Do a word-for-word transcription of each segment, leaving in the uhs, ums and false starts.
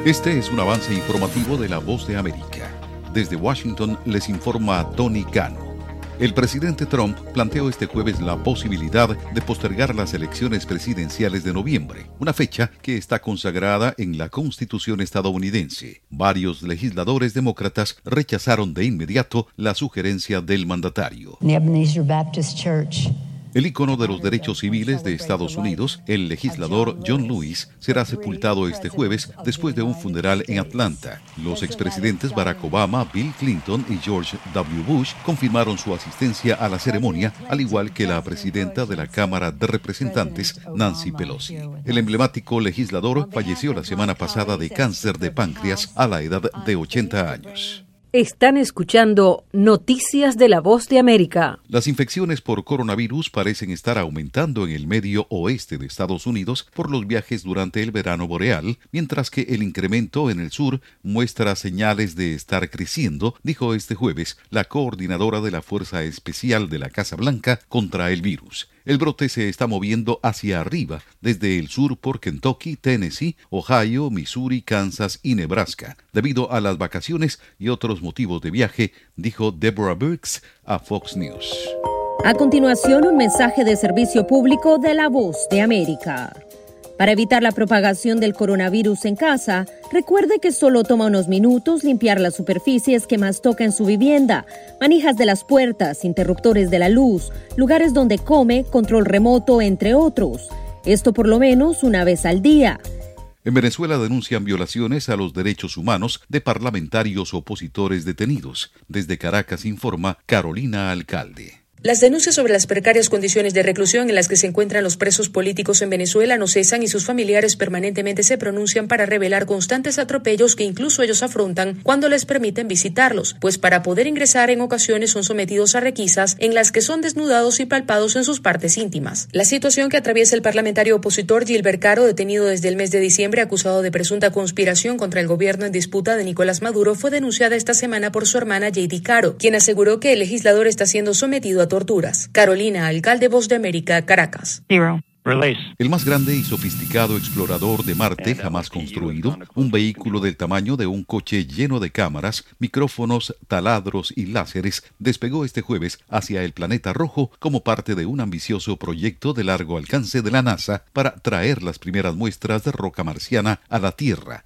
Este es un avance informativo de La Voz de América. Desde Washington les informa Tony Cano. El presidente Trump planteó este jueves la posibilidad de postergar las elecciones presidenciales de noviembre, una fecha que está consagrada en la Constitución estadounidense. Varios legisladores demócratas rechazaron de inmediato la sugerencia del mandatario. The Ebenezer Baptist Church. El ícono de los derechos civiles de Estados Unidos, el legislador John Lewis, será sepultado este jueves después de un funeral en Atlanta. Los expresidentes Barack Obama, Bill Clinton y George W. Bush confirmaron su asistencia a la ceremonia, al igual que la presidenta de la Cámara de Representantes, Nancy Pelosi. El emblemático legislador falleció la semana pasada de cáncer de páncreas a la edad de ochenta años. Están escuchando Noticias de La Voz de América. Las infecciones por coronavirus parecen estar aumentando en el medio oeste de Estados Unidos por los viajes durante el verano boreal, mientras que el incremento en el sur muestra señales de estar creciendo, dijo este jueves la coordinadora de la Fuerza Especial de la Casa Blanca contra el virus. El brote se está moviendo hacia arriba, desde el sur por Kentucky, Tennessee, Ohio, Missouri, Kansas y Nebraska, debido a las vacaciones y otros motivos de viaje, dijo Deborah Birx a Fox News. A continuación, un mensaje de servicio público de La Voz de América. Para evitar la propagación del coronavirus en casa, recuerde que solo toma unos minutos limpiar las superficies que más toca en su vivienda, manijas de las puertas, interruptores de la luz, lugares donde come, control remoto, entre otros. Esto por lo menos una vez al día. En Venezuela denuncian violaciones a los derechos humanos de parlamentarios opositores detenidos. Desde Caracas informa Carolina Alcalde. Las denuncias sobre las precarias condiciones de reclusión en las que se encuentran los presos políticos en Venezuela no cesan y sus familiares permanentemente se pronuncian para revelar constantes atropellos que incluso ellos afrontan cuando les permiten visitarlos, pues para poder ingresar en ocasiones son sometidos a requisas en las que son desnudados y palpados en sus partes íntimas. La situación que atraviesa el parlamentario opositor Gilbert Caro, detenido desde el mes de diciembre acusado de presunta conspiración contra el gobierno en disputa de Nicolás Maduro, fue denunciada esta semana por su hermana J D Caro, quien aseguró que el legislador está siendo sometido a torturas. Carolina Alcalde, Voz de América, Caracas. Zero. Release. El más grande y sofisticado explorador de Marte jamás construido, un vehículo del tamaño de un coche lleno de cámaras, micrófonos, taladros y láseres, despegó este jueves hacia el planeta rojo como parte de un ambicioso proyecto de largo alcance de la NASA para traer las primeras muestras de roca marciana a la Tierra.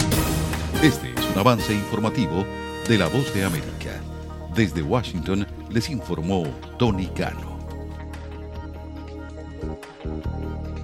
Este es un avance informativo de La Voz de América. Desde Washington les informó Tony Cano.